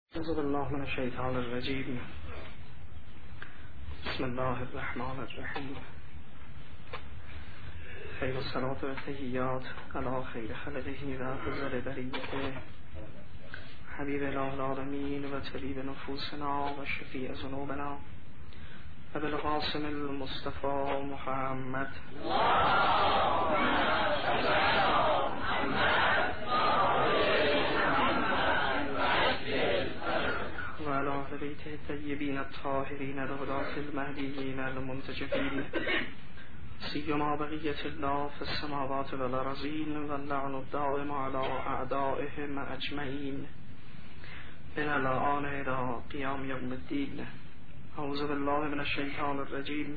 أعوذ بالله من الشيطان الرجيم. بسم الله الرحمن الرحيم. خير الصلاة والتحيات على خير خلقه و أفضل بريته حبيب الله العالمين وطبيب نفوسنا وشفيع ذنوبنا وبالقاسم المصطفى محمد وعلى أهل بيته الطيبين الطاهرين الهداة المهديين المنتجبين سيما بقية الله في السماوات والأرضين واللعن الدائم على أعدائهم أجمعين من الآن إلى قيام يوم الدين. أعوذ بالله من الشيطان الرجيم.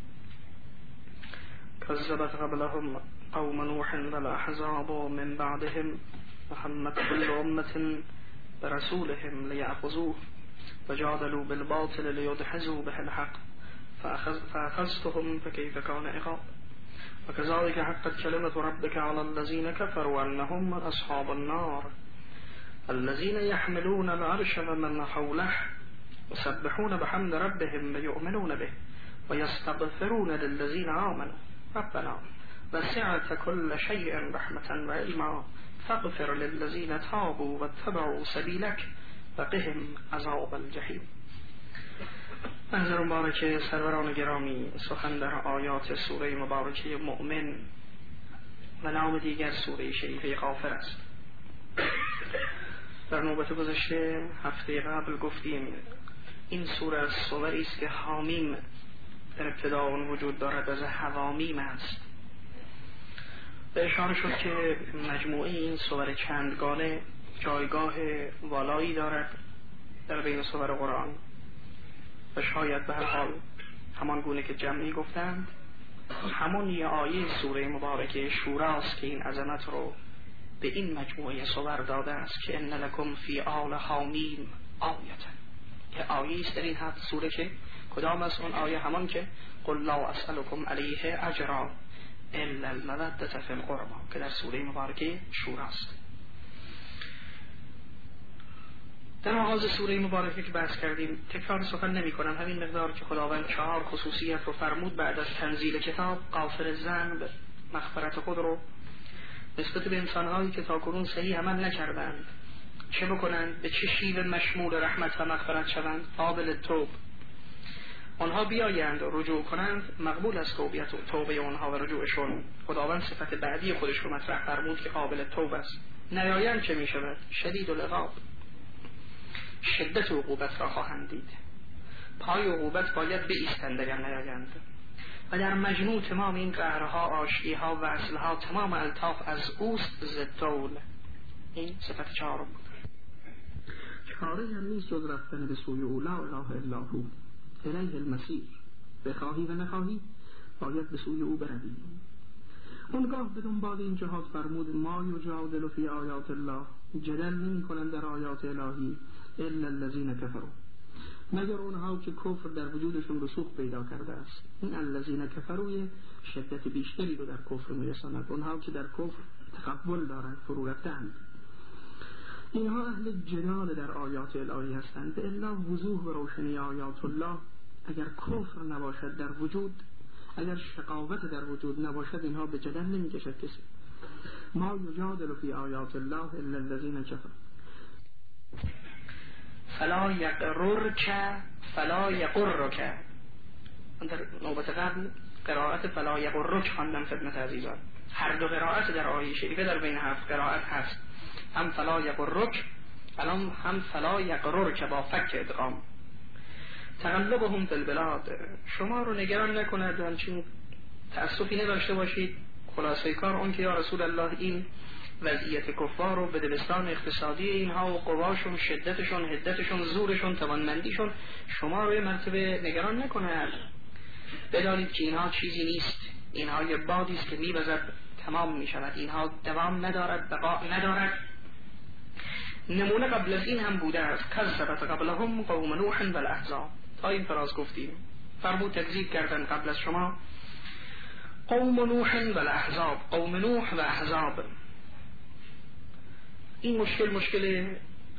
كذبت قبلهم قوم نوح والأحزاب من بعدهم وهمت كل أمة برسولهم ليأخذوه وجادلوا بالباطل ليدحزوا به الحق فأخذتهم فكيف كان عقاب. وكذلك حقت كلمة ربك على الذين كفروا أنهم أصحاب النار الذين يحملون العرش ومن حوله يسبحون بحمد ربهم ويؤمنون به ويستغفرون للذين آمنوا ربنا وسعت كل شيء رحمة وعلما فاغفر للذين تابوا واتبعوا سبيلك وقهم عذاب الجحیم. منظر مبارکه سروران گرامی، سخن در آیات سوره مبارکه مؤمن و نام دیگر سوره شریفه غافر است. در نوبت گذشته هفته قبل گفتیم این سوره از سوری است که حامیم در ابتدا اون وجود دارد، از حوامیم است. به اشاره شد که مجموعه این سور چندگانه جایگاه والایی دارد در بین سور قرآن و شاید به هر حال همان گونه که جمعی گفتند همون یه آیه سوره مبارکه شورا است که این عظمت رو به این مجموعه سور داده است که ان لکم فی آل حامیم آیتا، که آیه است در این هفت سوره. که کدام از اون آیه؟ همان که قل لا اسألکم علیه اجرا الا المودة فی القربى که در سوره مبارکه شورا است. در آغاز سوره مبارکه که بحث کردیم تکرار سخن نمی کنم، همین مقدار که خداوند 4 خصوصیت رو فرمود بعد از تنزیل کتاب: غافر الذنب، مغفرت خود رو نسبت به انسانهایی که تاکنون صحیح عمل نکردند چه بکنند، به چه شیوه مشمول رحمت و مغفرت شوند، قابل توب آنها بیایند و رجوع کنند، مقبول است توبه آنها و رجوعشون. خداوند صفت بعدی خودش رو مطرح فرمود که قابل توبه است. نیایند چه می شود؟ شدید العقاب، شدت عقوبت را خواهند دید. پای عقوبت باید بایستند اگر نیایند. و در مجموع تمام این قهرها، آشتیها و وصلها، تمام الطاف از اوست ضدول. این صفت 4 بود. چاره هم نیست جز رفتن به سوی او، لا اله الا هو الیه المصیر. بخواهی و نخواهی باید به سوی او بروی. اونگاه به دنبال این جهاد فرمود ما یجادل فی آیات الله، جدل نمی کنند در آیات الهی الا الذین کفروا، مگر اونها که کفر در وجودشون رسوخ پیدا کرده است. این الذین کفروا شدت بیشتری رو در کفر میرساند، اونها که در کفر تقبل دارند، فرو رفتند. اینها اهل جدال در آیات الهی هستند. به الا وضوح و روشنی آیات الله اگر کفر نباشد در وجود، اگر شقاوت در وجود نباشد، اینها به جدل نمی کشد کسی. ما یجادل فی آیات الله الا الذین کفروا فلا یغررک فلا یغرک. در نوبت قبل قرائت فلا یغرک خواندم خدمت عزیزان. هر دو قرائت در آیه شریفه در بین 7 قرائت هست، هم فلا یغرک الان هم فلا یغررک با فک ادغام. تقلبهم فی البلاد، شما رو نگران نکند، همچین تأسفی نداشته باشید. خلاصه کار اون که یا رسول الله این وضعیت کفار رو، بدبستان اقتصادی اینها و قواشون، شدتشون، حدتشون، زورشون، توانمندیشون، شما رو یه مرتبه نگران نکند. بدانید که اینها چیزی نیست، اینها یه بادی است که می‌وزد تمام می‌شود، اینها دوام ندارد، بقا ندارد. نمونه قبل از این هم بوده است. کذبت قبلهم قوم نوح والاحزاب، تا این فراز گفتیم. فرمود تکذیب کردن قبل از شما قوم نوح والاحزاب، قوم نوح و احزاب. این مشکل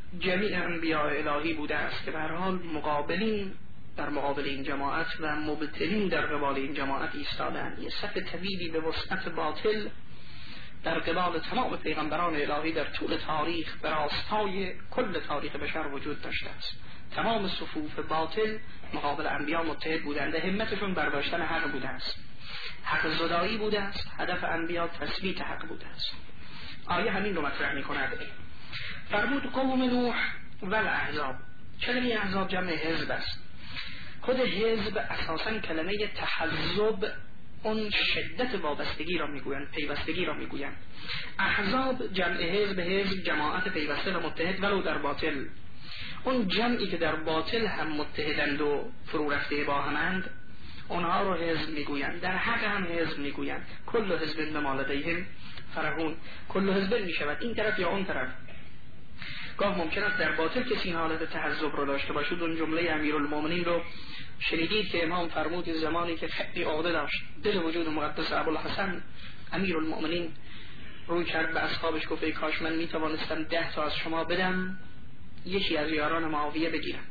جمیع انبیاء الهی بوده است که به هر حال مقابلین در مقابل این جماعت و مبتلین در قبال این جماعت ایستادند. یه صف طویلی به وسعت باطل در قبال تمام پیغمبران الهی در طول تاریخ به راستای کل تاریخ بشر وجود داشته است. تمام صفوف باطل مقابل انبیا متحد بودند، همتشون برداشتن حق بوده است، حق زدایی بوده است، هدف انبیا تثبیت حق بوده است. آیه همین رو مطرح می‌کند. فرمود قوم نوح و الاحزاب. کلمه احزاب جمع حزب است. خود حزب اساساً کلمه تحزب اون شدت وابستگی را میگویند، پیوستگی را میگویند. احزاب جمع حزب جماعت پیوسته و متحد ولو در باطل. اون جمعی که در باطل هم متحدند و فرو رفته با همند اونها رو حزب میگویند. در حق هم حزب میگویند. کل حزب بما لدیهم فرحون. کل حزب میشود این طرف یا اون طرف. گاه ممکن است در باطل کسی این حالت تحزب رو داشته باشد. اون جمله امیرالمومنین رو شنیدید که امام فرمود زمانی که خیلی عقده داشت دل وجود مقدس ابوالحسن امیرالمومنین روی کرد به اصحابش گفت ای کاش من میتوانستم 10 تا از شما بدم یکی از یاران معاویه بگیرم،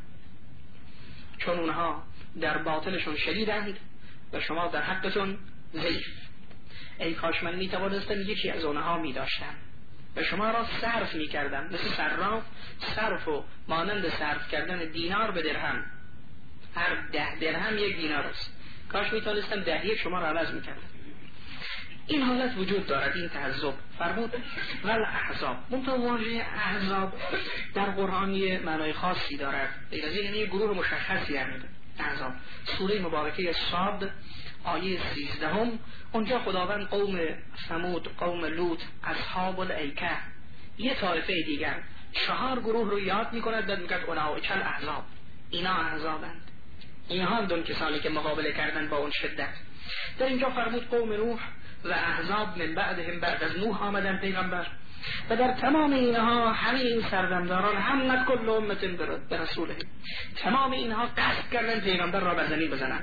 چون اونها در باطلشون شدیدند و شما در حقتون ضعیف. ای کاش من میتوانستم یکی از اونها میداشتم و شما را صرف میکردم، مثل صراف. صرف و مانند صرف کردن دینار به درهم، هر 10 درهم 1 دینار است. کاش میتونستم 10 شما را عوض میکردم. این حالت وجود دارد، این تحزب. فرمود ول احزاب. واژه احزاب در قرآن یه معنای خاصی دارد، یعنی یه گروه مشخصی هست. احزاب سوره مبارکه صاد آیه 13 اونجا خداوند قوم ثمود، قوم لوط، اصحاب الایکه، یه طایفه دیگر 4 گروه رو یاد میکند، بعد میگه اولئک الاحزاب، اینا احزابند، اینها هم دون کسانی که مقابله کردن با اون شدت. در اینجا فرمود قوم نوح و احزاب من بعدهم، بعد از نوح آمدن پیغمبر و در تمام اینها همه این سردمداران همت کل امت به رسولهم، تمام اینها قصد کردن پیغمبر را به زمین بزنن.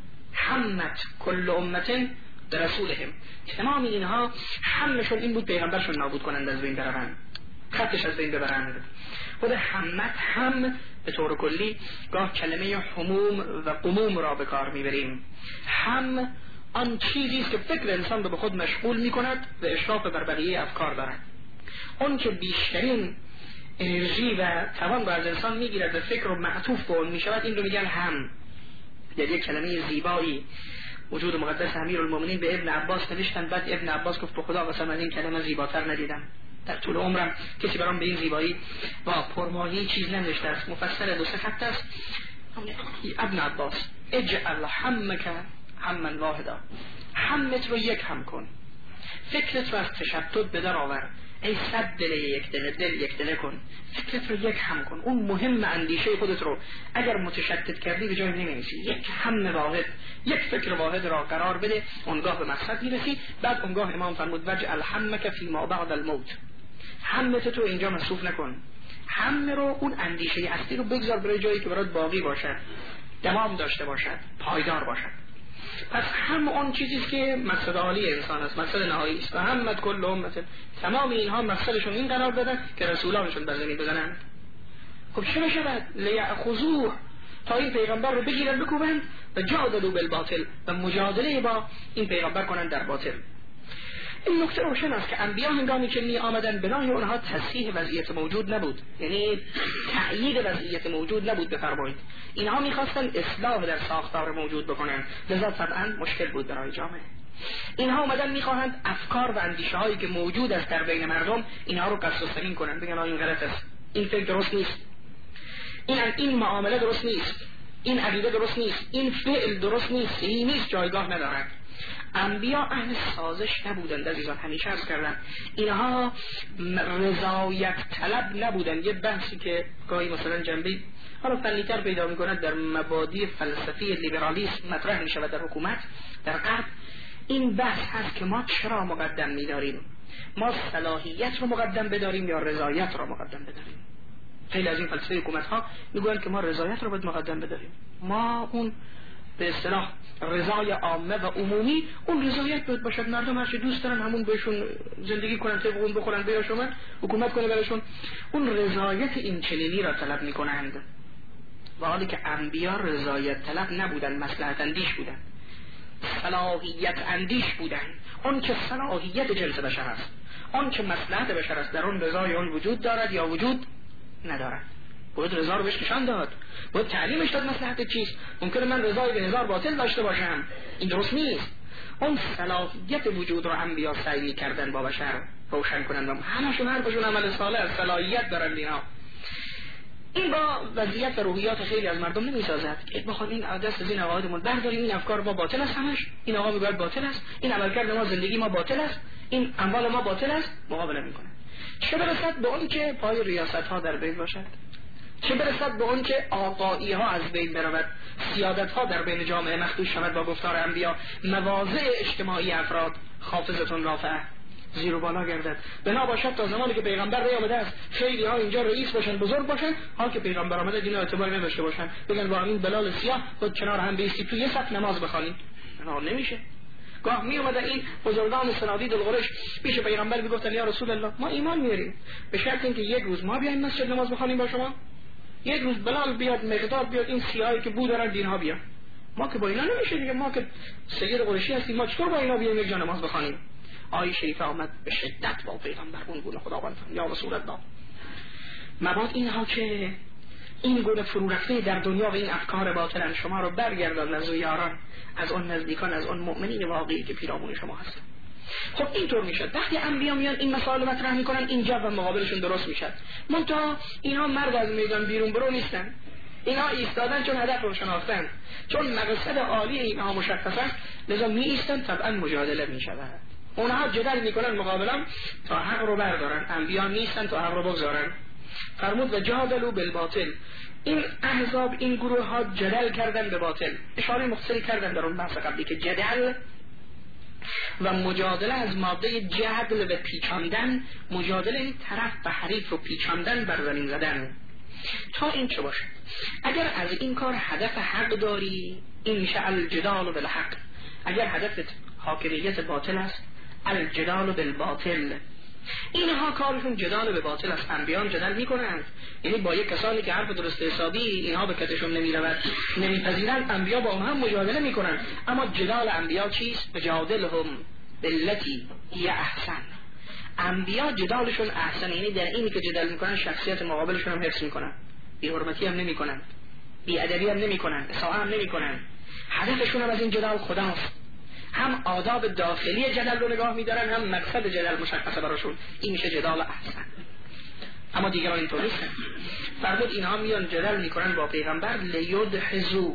همت کل امت به رسولهم، تمام اینها همشون این بود پیغمبرشون نابود کنند، از بین بروند، خطش از بین ببرند. خود همت هم به طور کلی گاه کلمه حموم و قموم را به کار میبریم. هم آن چیزی است که فکر انسان رو به خود مشغول میکند و اشراف بر بقیه افکار دارد. اون که بیشترین انرژی و توان رو از انسان میگیرد و فکر رو معطوف به اون میشود، این رو میگن هم. در یک کلمه زیبایی وجود مقدس امیرالمومنین به ابن عباس نوشتن، بعد ابن عباس گفت به خدا قسم این کلمه زیباتر ندیدم، در طول عمرم کسی برام به این زیبایی و پرمایه چیز ننوشته است. مفصل 2 خط است. ابن عباس اجعل همک همن واحدا، همت رو یک هم کن، فکرت رو از تشتت به در آور. ای 100 دل یک دل کن، فکرت رو یک هم کن. اون مهم اندیشه خودت رو اگر متشتت کردی به جای نمیرسی. یک هم واحد، یک فکر واحد را قرار بده، اونگاه به مقصد میرسی. بعد اونگاه امام فرمود وجعل همک فی ما بعد الموت، همت تو اینجا مصروف نکن، هم رو اون اندیشه هستی رو بگذار برای جایی که برات باقی باشد، دوام داشته باشد، پایدار باشد. پس هم اون چیزیست که مقصد عالی انسان است، مقصد نهایی است. و همت کل امت، تمام اینها مقصدشون این قرار بدن که رسولانشون بر زمین بزنن. خب چه شود؟ لیأخذوه، تا این پیغمبر رو بگیرن بکوبن و جادلوا بالباطل، و مجادله با این پیغمبر کنن در باطل. این نکته روشن است که انبیا هنگامی که می آمدن بنای اونها تصحیح وضعیت موجود نبود، یعنی تأیید وضعیت موجود نبود. بفرمایید اینها میخواستن اصلاح در ساختار موجود بکنن، لذا طبعا مشکل بود برای جامعه. اینها اومدن میخواهند افکار و اندیشه هایی که موجود است در بین مردم اینها رو قصد و سمین کنن، بگن این غلط است، این فکر درست نیست، این معامله درست نیست، این عقیده درست نیست، این فعل درست نیست، این نیست، جایگاه ندارد. انبیا اهل سازش نبودند عزیزان، همیشه عرض کردم اینها رضایت طلب نبودند. یه بحثی که گاهی مثلا جنبی حالا فنی‌تر پیدا می‌کند در مبادی فلسفی لیبرالیسم مطرح می‌شود در حکومت در غرب، این بحث هست که ما چرا مقدم می‌داریم، ما صلاحیت رو مقدم بداریم یا رضایت رو مقدم بداریم. خیلی از این فلسفه حکومت‌ها میگویند که ما رضایت رو باید مقدم بداریم، ما اون به اصطلاح رضای عامه و عمومی، اون رضایت باید باشد مردم هرچی دوست دارن همون بهشون زندگی کنن، طبق اون بخورن بیاشون، حکومت کنه برشون. اون رضایت این چنینی را طلب میکنند، و حالی که انبیا رضایت طلب نبودن، مصلحت اندیش بودن، صلاحیت اندیش بودن. اون که صلاحیت جنس بشر است، اون که مصلحت بشر است، در اون رضای اون وجود دارد یا وجود ندارد. باید رضا رو بهش نشان داد، باید تعلیمش داد مصلحت چیست. ممکنه من رضای به هزار باطل داشته باشم، این درست نیست. اون صلاحیت وجود رو انبیا سعی کردن با بشر روشن کنند و همشون حرفشون عمل صالح، صلاحیت دارن اینا. این با وضعیت و روحیات خیلی از مردم نمیسازد که بخواد این دست از این عقایدمون برداریم، این افکار ما باطل است، همش این آقا میگه باطل است، این عملکرد ما، زندگی ما باطل است، این اموال ما باطل است، مقابله میکنه. چه برسد به اون که پای ریاست ها در بین باشد، چه برسد به اون که آقایی ها از بین برود، سیادت ها در بین جامعه مخدوش شود با گفتار انبیا، مواضع اجتماعی افراد خافضتون رافعه زیر و بالا گردد. بنا باشد تا زمانی که پیغمبر آمده است خیلی ها اینجا رئیس باشن، بزرگ باشن، حال که پیغمبر آمده دینا اعتبار نداشته باشن، بگن با این بلال سیاه خود کنار هم بیستی تو یه صف نماز بخوانید. نه نمیشه. گاه می اومده این بزرگان صنادید القریش پیش پیغمبر میگفتن یا رسول الله ما ایمان میاریم به شرط اینکه یک روز ما بیایم مسجد نماز بخوانیم با شما، یک روز بلال بیاد، مقداد بیاد، این سیاهی که بود دارن دینها بیان. ما که با اینا نمیشه دیگه، ما که سید قریشی هستیم، ما چطور با اینا بیایم یک جا نماز بخوانیم؟ آیه شریفه آمد به شدت با پیغمبر اون گونه خداوند یا رسول الله مباد اینها که این گونه فرو رفته در دنیا و این افکار باطلن شما رو برگردان از یاران، از اون نزدیکان، از اون مؤمنین واقعی که پیرامون شما هستن. خب اینطور میشد وقتی انبیا میان این مسائل مطرح میکنن، اینجا و مقابلشون درست میشد. منتها اینا مرد از میدان بیرون برو نیستن، اینا ایستادن چون هدف رو شناختن، چون مقصد عالی اینها مشخص است، لذا می ایستن، طبعا مجادله میشود. اونها جدل میکنن مقابلا تا حق رو بردارن، انبیا نیستن تا حق رو بگذارن. فرمود و جادلوا بالباطل، این احزاب، این گروه ها جدل کردن به باطل. اشاره مختصری کردن در اون بحث قبلی که جدل و مجادله از ماده جدل و پیچاندن، مجادله طرف و حریف رو پیچاندن، بر زمین زدن. تا این چه باشه؟ اگر از این کار هدف حق داری، این میشه الجدال بالحق. اگر هدفت حاکمیت باطل است، الجدال بالباطل. اینها کارشون جدال به باطل است. انبیان جدل میکنند، یعنی با یک کسانی که حرف درست حسابی اینها به کتشون نمیرود، نمیپذیرند، انبیا با هم مجادله میکنند. اما جدال انبیا چیست؟ بجادلهم بالتی هی احسن. انبیا جدالشون احسن، یعنی در اینی که جدل میکنن شخصیت مقابلشون هم حفظ میکنن، بی حرمتی هم نمیکنن، بی ادبی هم نمیکنن، اساءه هم نمیکنن. هدفشون هم از این جدال خداست. هم آداب داخلی جدل رو نگاه میدارن، هم مقصد جدل مشخصه براشون. این میشه جدال احسن. اما دیگران اینطور نیستن. فرمود اینها میان جدل میکنن با پیغمبر لیدحزو،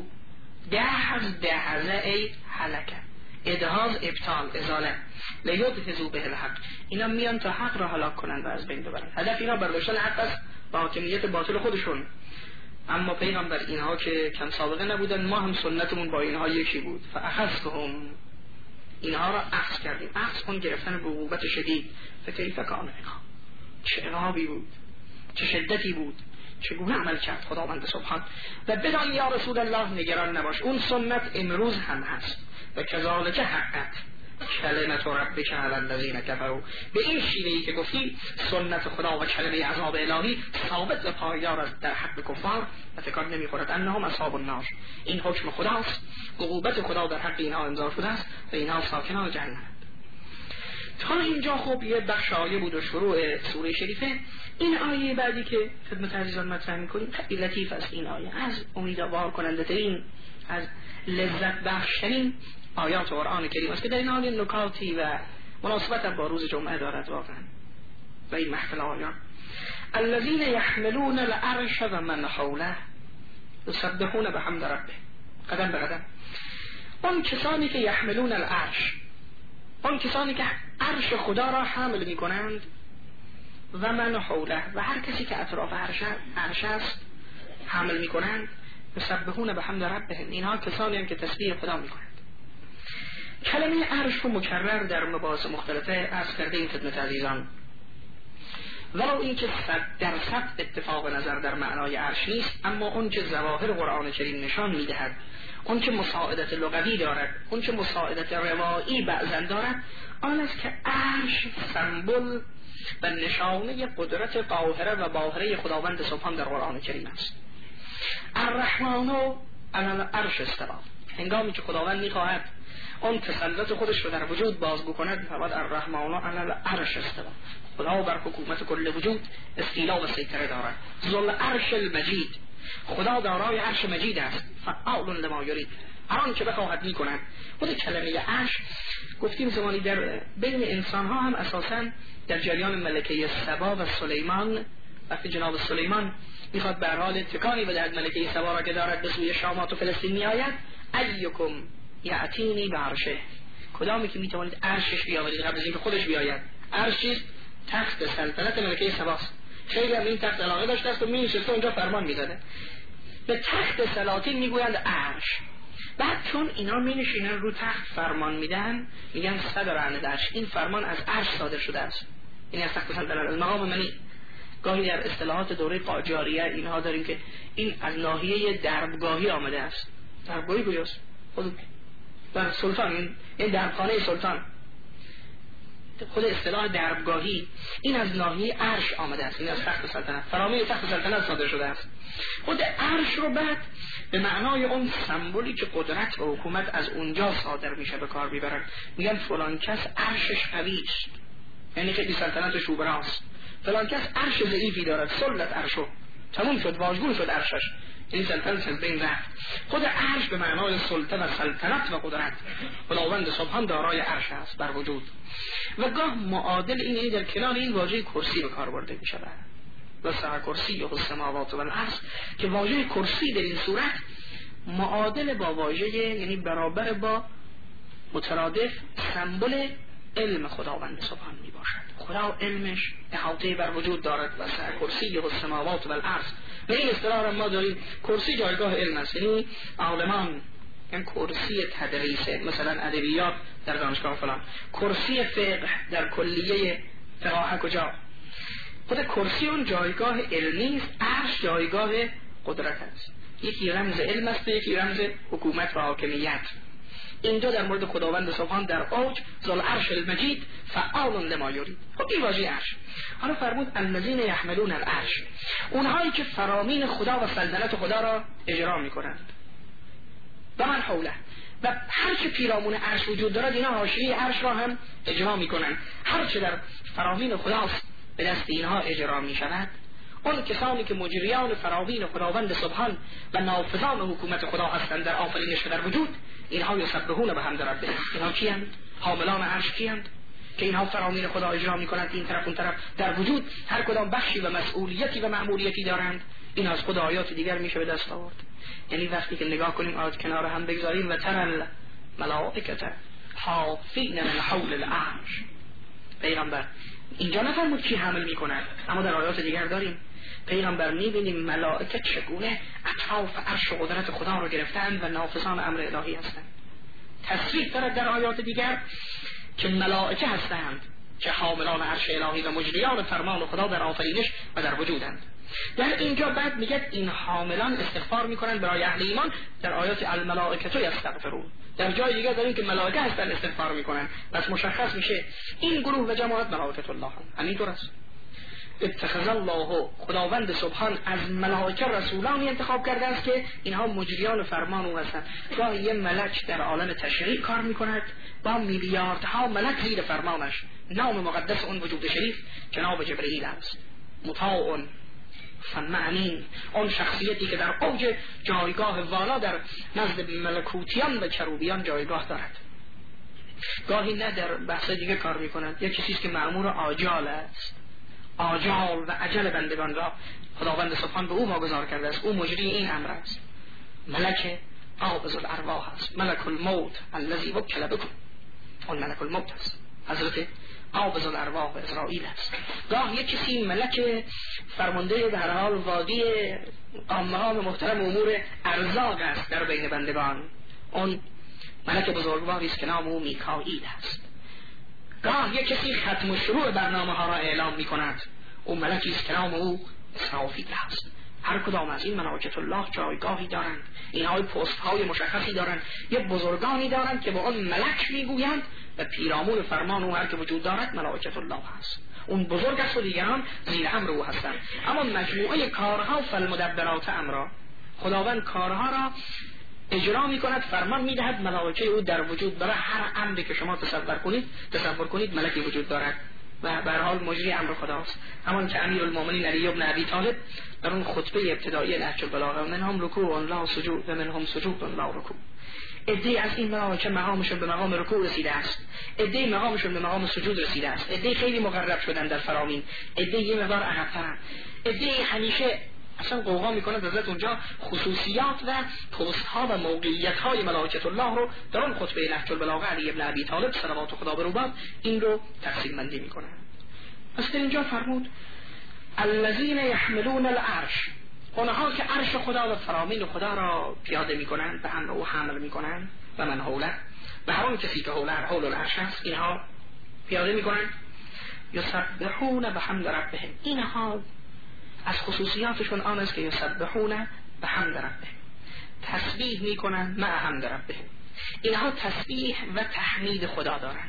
دحزه ای هلکه، ادحاز ابطال، ازاله، لیدحزو به الحق. اینا میان تا حق را هلاک کنن و از بین ببرن. هدف اینا برداشتن حق است با حاکمیت باطل خودشون. اما پیغمبر اینها که کم سابقه نبودن، ما هم سنتمون با اینها یکی بود. فاخذتهم، اینها را اخذ کردیم. اخذ اون گرفتن به عقوبت شدید. فکیف کان عقاب، چه عقابی بود، چه شدتی بود، چگونه عمل کرد خداوند سبحان. و بدان یا رسول الله نگران نباش، اون سنت امروز هم هست و کذالک حقت کلمت ربک علی الذین کفروا. به این شیوهی که گفتی سنت خدا و کلمه عذاب الهی ثابت و پایدار است در حق کفار و تکان نمیخورد. انهم اصحاب النار، این حکم خداست، عقوبت خدا در حق اینها امضا شده است و اینها ساکنان جهنم. تا اینجا خب یه بخش آیه بود و شروع سوره شریفه. این آیه بعدی که خدمت عزیزان مطرح می‌کنیم خیلی لطیف است. این آیه از امیدوار کننده ترین، از لذت بخش ترین آیات قرآن کریم است که در این حال نکاتی و مناسبت با روز جمعه دارد واقعا. و این محفل آیات الذين يحملون العرش و من حوله يسبحون بحمد ربه، قدم به قدم. اون کسانی که یحملون العرش، اون کسانی که عرش خدا را حمل می کنند، و من حوله، و هر کسی که اطراف عرش است حمل می کنند، یسبحون بحمد ربهم، اینها کسانی هم که تسبیح خدا می کنند. کلمه عرش رو مکرر در مباحث مختلفه عرض کرده این خدمت عزیزان ولو اینکه 100% اتفاق نظر در معنای عرش نیست، اما اون که ظواهر قرآن کریم نشان میدهد، اون که مساعدت لغوی دارد، اون که مساعدت روایی بعضا دارد، آن است که عرش سمبل و نشانه قدرت قاهره و باهره خداوند سبحان در قرآن کریم است. الرحمن علی العرش استوی. هنگامی که خداوند میخواهد اون تسلط خودش رو در وجود بازگو کند، می‌فرماید الرحمن علی العرش استوی. خدا بر حکومت کل وجود استیلا و سیطره دارد. ذو العرش المجید. خدا دارای عرش مجید است. فعال لما یرید. هر آن که بخواهد میکند. خود کلمه عرش گفتیم زمانی در بین انسان ها هم اساساً در جریان ملکه سبا و سلیمان، وقتی جناب سلیمان میخواد به هر حال تکانی بدهد ملکه سبا را که دارد به سوی شامات و فلسطین میآید، ایکم یأتینی بعرشه. کدامی که میتواند عرشش بیاورید قبل از اینکه خودش بیاید. عرش چیست؟ تخت سلطنت ملکه سباست. خیلی هم این تخت علاقه داشته است و می‌نشسته اونجا فرمان میداده. به تخت سلاطین میگویند عرش. بعد چون اینا می‌نشینن رو تخت فرمان میدن، میگن صدر عن عرش. این فرمان از عرش صادر شده است. این از تخت سلطنت المقام منی. گاهی در اصطلاحات دوره قاجاریه اینها داریم که این از ناحیه دربگاهی آمده است. دربگاهی کجاست؟ خود در سلطان، این دربخانه سلطان. خود اصطلاح دربگاهی این از ناحیه عرش آمده است. این از تخت سلطنت، فرامین تخت سلطنت صادر شده است. خود عرش رو بعد به معنای اون سمبولی که قدرت و حکومت از اونجا صادر میشه به کار میبرن. میگن فلان کس عرشش قوی است، یعنی که سلطنتش روبراست. فلان کس عرش ضعیفی دارد، سلط عرشو، تموم شد، واژگون شد عرشش، این سلطنت از بین رفت. خود عرش به معنای سلطه و سلطنت و قدرت، خداوند سبحان دارای عرش است بر وجود. و گاه معادل این در کنار این واژه کرسی به کار برده می شود. وسع کرسی السماوات و الارض، که واژه کرسی در این صورت معادل با واژه، یعنی برابر با، مترادف، سمبل علم خداوند سبحان می باشد. خدا علمش احاطه بر وجود دارد. وسع کرسی السماوات و الارض. و این اصطلاح را ما داریم، کرسی جایگاه علم است. یعنی عالمان، این کرسی تدریس، مثلا ادبیات در دانشگاه فلان، کرسی فقه در کلیه فقه کجا. خود کرسی اون جایگاه علمی است، عرش جایگاه قدرت است. یکی رمز علم است، یکی رمز حکومت و حاکمیت. اینجا در مورد خداوند سبحان در اوج، ذو العرش المجید فعال لما یرید. خب این واژه عرش. حالا فرمود الذین یحملون العرش، اونهایی که فرامین خدا و سلطنت خدا را اجرا میکنند. و من حوله، و هر چه پیرامون عرش وجود دارد اینا حاشیه عرش را هم اجرا میکنند. هر چه در فرامین خداست به دست اینها اجرا میشود. اون کسانی که مجریان فرامین خداوند سبحان و نافذان حکومت خدا هستند در آفرینش و در وجود، اینها یسبحون بحمد ربهم. اینها کیند؟ حاملان عرش کیند؟ که اینها فرامین خدا اجرا میکنند این طرف اون طرف در وجود، هر کدام بخشی و مسئولیتی و مأموریتی دارند. این از خود آیات دیگر میشه به دست آورد. یعنی وقتی که نگاه کنیم آیات کنار هم بگذاریم، و ترى الملائکه حافین من حول العرش. پیغمبر اینجا نفرمود کی حمل میکنند، اما در آیات دیگر داریم پیغمبر میبینیم ملائکه چگونه اطراف عرش و قدرت خدا رو گرفتند و نافذان امر الهی هستند. تصریح دارد در آیات دیگر که ملائکه هستند که حاملان عرش الهی و مجریان فرمان خدا در آفرینش و در وجودند. در اینجا بعد میگه این حاملان استغفار میکنند برای اهل ایمان در آیات الملائکه یستغفرون. در جای دیگه داریم که ملائکه هستند استغفار میکنند. پس مشخص میشه این گروه و جماعت ملائکه الله همینطور است. اتخذ الله، خداوند سبحان از ملائکه رسولانی انتخاب کرده است که اینها مجریان فرمان او هستند. گاهی یه ملک در عالم تشریع کار میکند با میلیاردها ملک زیر فرمانش. نام مقدس اون وجود شریف جناب جبرئیل است. مطاع فمعنین، اون شخصیتی که در اوج جایگاه والا در نزد ملکوتیان و کروبیان جایگاه دارد. گاهی نه در بحث دیگه کار میکنند. یک چیزی که مأمور آجال است، آجال و عجل بندگان را خداوند سبحان به او واگذار کرده است. او مجری این امر است. ملک قابض الارواح است، ملک الموت الذی وکل بکم. اون ملک الموت است، حضرت قابض الارواح اسرائیل است. گاه یک کسی ملک فرمانده به هر حال وادی عامهان محترم امور ارزاق است در بین بندگان. اون ملک بزرگواری است که نام او میکائیل است. گاه یک کسی ختم و شروع برنامه ها را اعلام می کند. او ملکی است که نام او اسرافیل است. هر کدام از این ملائکه الله جایگاهی دارند، اینها پست های مشخصی دارند، یه بزرگانی دارند که با آن ملک میگویند و پیرامون فرمان او هر که وجود دارد ملائکه الله هست. اون بزرگ است و دیگران زیر امر او هستند. اما مجموعه کارها فالمدبرات امرا، خداوند کارها را اجرا میکند، فرمان میدهد، ملائکه او در وجود برای هر امری که شما تصور کنید ملکی وجود دارد و به هر حال مجری امر خداست. همان که امیرالمومنین علی بن ابی طالب در اون خطبه ابتدایی نهج البلاغه منهم رکوع لا سجود و منهم سجود لا رکوع، عده از این ملائکه مقامشون به مقام رکوع رسیده است، عده مقامشون به مقام سجود رسیده است، عده خیلی مقرب شدن در فرامین، عده یه مقدار عقب‌ترن، عده همیشه اصلا قوقا میکنه حضرت اونجا خصوصیات و پست ها و موقعیت های ملائکه الله رو در اون خطبه نهج البلاغه علی ابن ابی طالب صلوات خدا بر او این رو تقسیم بندی میکنه. پس در اینجا فرمود الذین یحملون العرش، اونها که عرش خدا و فرامین خدا را پیاده میکنند و امر او حمل میکنند و من حوله، و هر اون کسی که حول العرش است اینها پیاده میکنند. یسبحون بحمد ربهم، اینها از خصوصیاتشون آن است که یسبحون بحمد ربهم، تسبیح میکنند مع حمد ربهم، اینها تسبیح و تحمید خدا دارند.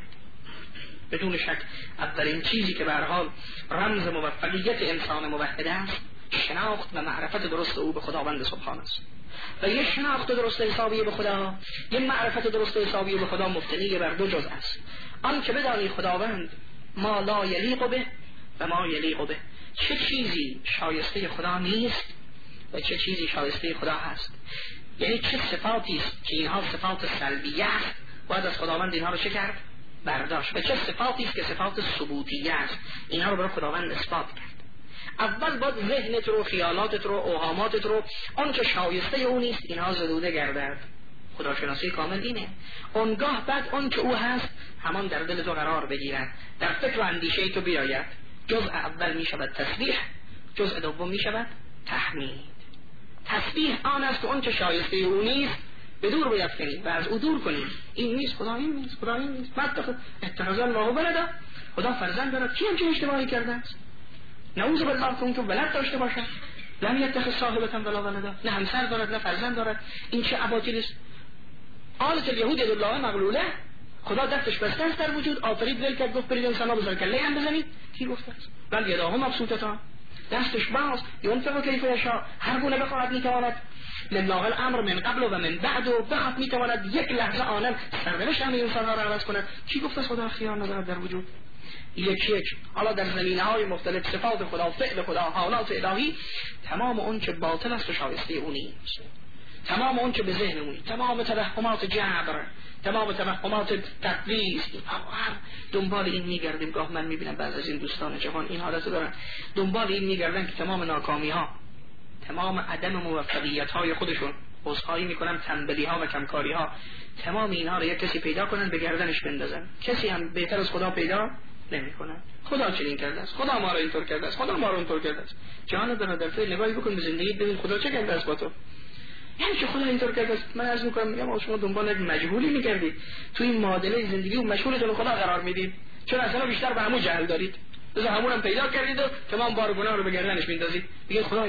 بدون شک اولین چیزی که به هر حال رمز موفقیت انسان موحد است شناخت و معرفت درست او به خداوند سبحان است. و یه شناخت درست حسابی به خدا، یه معرفت درست حسابی به خدا مبتنی بر دو جز است. آن که بدانی خداوند ما لا یلیق به و ما یلیق به، چه چیزی شایسته خدا نیست و چه چیزی شایسته خدا هست، یعنی چه صفاتی است که اینها صفات سلبیه است باید از خداوند اینها رو چه کرد؟ برداشت، و چه صفاتی است که صفات ثبوتیه است اینها رو برای خداوند اثبات کرد. اول باید ذهنت رو، خیالاتت رو، اوهاماتت رو، آن که شایسته او نیست اینها زدوده گردد. خداشناسی کامل اینه. اونگاه بعد آن که او هست همان در دل تو قرار بگیرد، در فکر و اندیشه تو بیاید. جزء اول می شود تسبیح، جزء دوم می شود تحمید. تسبیح آن است که آن که شایسته او نیست به دور بیفکنی و از او دور کنی. این نیست، خدا این نیست، خدا این نیست. اتخذ الله ولدا، خدا فرزند دارد. کی همچین اشتباهی کرده است؟ نعوذ بالله که اون که ولد داشته باشد. لم یتخذ صاحبة ولا ولدا، نه همسر دارد نه فرزند دارد. این چه اباطیل است؟ آلت الیهود ید الله مغلوله، خدا دستش بسته است در وجود، آفرید ول کرد گفت برید انسان ها بزر کله هم بزنید. کی گفته است؟ بل یداه مبسوطتان، دستش باز، ينفق کیف یشاء، هر گونه بخواهد میتواند. لله الامر من قبل و من بعد، و بخواهد میتواند یک لحظه آنم سرنوشت همه انسان ها را عوض کند. کی گفته است خدا اختیار ندارد در وجود؟ یک حالا در زمینه‌های مختلف صفات خدا، فعل خدا، حالات الهی، تمام اون که باطل است و شایسته اون نیست، تمام اون که به ذهن اون، تمام توهمات جبر، تمام توهمات تقدیس، دنبال این میگردیم. گاه من میبینم بعض از این دوستان جوان این حالت دارن، دنبال این میگردن که تمام ناکامی ها، تمام عدم موفقیت های خودشون، عذرخواهی میکنم، تنبلی ها و کمکاری ها، تمام اینها رو یک کسی پیدا کنن به گردنش بندازن. کسی هم بهتر از خدا پیدا نمیکنه. خدا چنین کرده است، خدا ما رو اینطور کرده است، خدا ما رو اونطور کرده است. جان برادر تو نگاهی بکن به زندگی، ببین خدا چه کرده است با تو. یعنی که خدا اینطور کرده است. من عرض میکنم میگم شما دنبال یک مجهولی میگردید، تو این معادله زندگی و مشغولتون خدا قرار میدید، چون اصلا بیشتر به همون جهل دارید. لذا همونم پیدا کردید و تمام بار گناه رو به گردنش میندازید. میگه خدای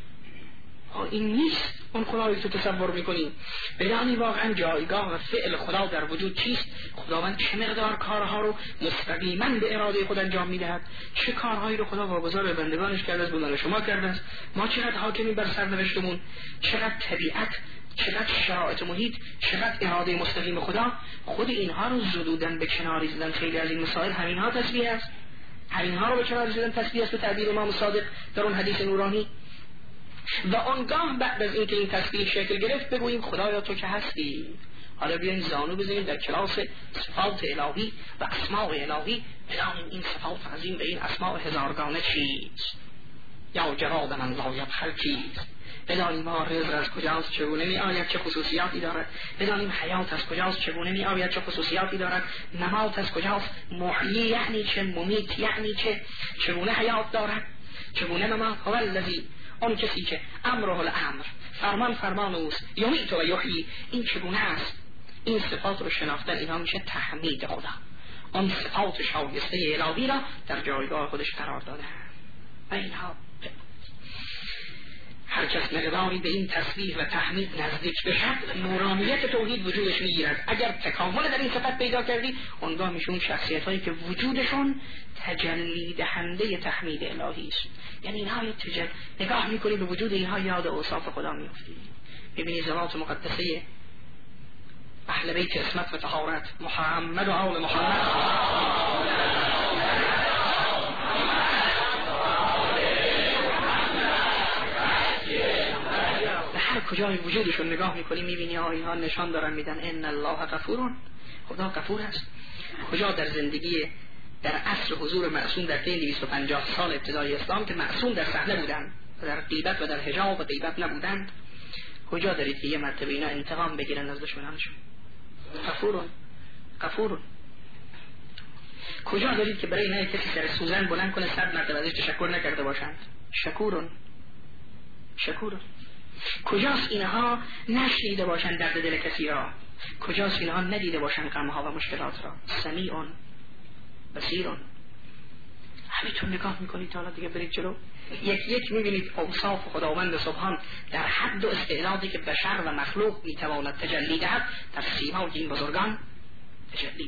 این نیست اون خدایی که تو تصور میکنی. بدانی واقعا جایگاه و فعل خدا در وجود چیست، خداوند چه مقدار کارها رو مستقیما به اراده خود انجام میدهد، چه کارهایی رو خدا واگذار به بندگانش کرده است، بودن شما کرده است. ما چقدر حاکمی بر سرنوشتمون، چقدر طبیعت، چقدر شرایط محیط، چقدر اراده مستقیم خدا، خود اینها رو زدودن به کناری زدن. خیلی از این مسائل همینها تسبیح است، همینها رو به کناری زدن تسبیح است به تعبیر امام صادق در اون حدیث نورانی. و آنگاه بعد از اینکه این تسبیح شکل گرفت بگوییم خدایا تو که هستی. حالا بیاین زانو بزنیم در کلاس صفات الهی و اسماء الهی، بدانیم این صفات عظیم به این اسماء هزارگانه چیست. یا جواب من لا یبخل چیست، بدانیم رزق از کجاست، چگونه می آید، چه خصوصیاتی دارد، بدانیم حیات از کجاست، چگونه می آید، چه خصوصیاتی دارد، نمات از کجاست، محیی یعنی چه، ممیت یعنی چه، چگونه حیات دارد، چگونه نمات. هو الذی، اون کسی که امره الامر، فرمان اوست، یمیت و یحیی، این چگونه است. این صفات رو شناختن اینا میشه تحمید خدا. آن صفات شایسته الهی را در جایگاه خودش قرار داده. و اینها هر کس مقداری به این تسبیح و تحمید نزدیک بشد نورانیت توحید وجودش میگیرد. اگر تکامل در این صفت پیدا کردی اونگاه میشون شخصیت هایی که وجودشون تجلی دهنده تحمید الهی است. یعنی اینها نگاه میکنی به وجود اینها یاد اوصاف خدا میفتی. ببینی ذات مقدسه اهل بیت عصمت و طهارت محمد و آل محمد هر کجای وجودشون نگاه میکنی میبینی اینها نشان دارن میدن ان الله غفور، خدا غفور است. کجا در زندگی در عصر حضور معصوم در طی 250 سال ابتدای اسلام که معصوم در صحنه بودند و در غیبت و در حجاب و غیبت نبودند، کجا دارید که یه مرتبه اینا انتقام بگیرن از دشمنانشون؟ غفور. کجا دارید که برای اینا کسی سر سوزن بلند کنه 100 مرتبه ازش تشکر نکرده باشند؟ شکور. کجاست اینها نشنیده باشند درد دل کسی را؟ کجاست اینها ندیده باشند غمها و مشکلات را؟ سمیع بصیر. همینطور نگاه میکنید تا حالا دیگه برید جلو یک میبینید اوصاف خداوند سبحان در حد و استعدادی که بشر و مخلوق میتواند تجلی دهد در سیما و این بزرگان تجلی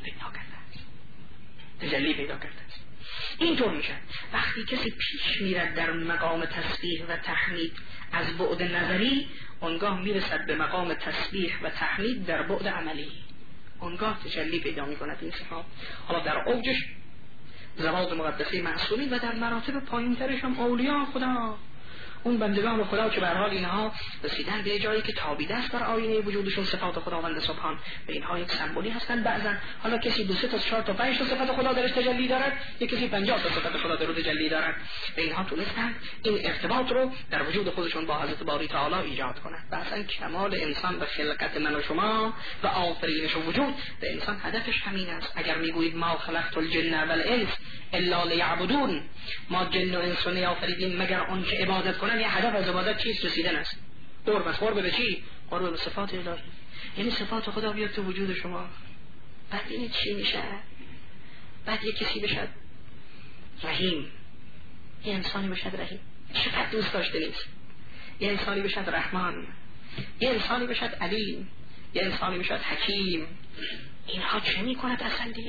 پیدا کرده است. اینطور میشه وقتی کسی پیش میرد در مقام تسبیح و تحمید از بعد نظری، اونگاه میرسد به مقام تسبیح و تحمید در بعد عملی، اونگاه تجلی پیدا میکند این صفات. حالا در اوجش ذات مقدسه معصومی و در مراتب پایینترش هم اولیاء خدا، اون بندگان خدا که به هر حال اینها رسیدن به جایی که تابیده است بر آینه وجودشون صفات خداوند سبحان و اینها یک سمبولی هستند. بعضا حالا کسی 2 تا 4 تا 5 تا صفات خدا درش تجلی دارد، یک کسی 50 تا صفات خدا در تجلی دارد و اینها تونستند این ارتباط رو در وجود خودشون با حضرت باری تعالی ایجاد کنند. و اصلا کمال انسان و خلقت من و شما و آفرینش وجود و انسان هدفش همین است. اگر میگویید ما خلقت الجن والانس الا لیعبدون، ما جن و انس نیافریدیم مگر آنکه عبادت کنند، یه هدف از عبادت چیست؟ رسیدن است. قرب به چی؟ قرب به صفات الهی. یعنی صفات خدا بیاد تو وجود شما. بعد این چی میشه؟ بعد یه کسی بشد رحیم، یه انسانی بشد رحیم، چقدر دوست داشته نیست. یه انسانی بشد رحمان، یه انسانی بشد علیم، یه انسانی بشد حکیم. اینها چه میکند اصلا دیگه؟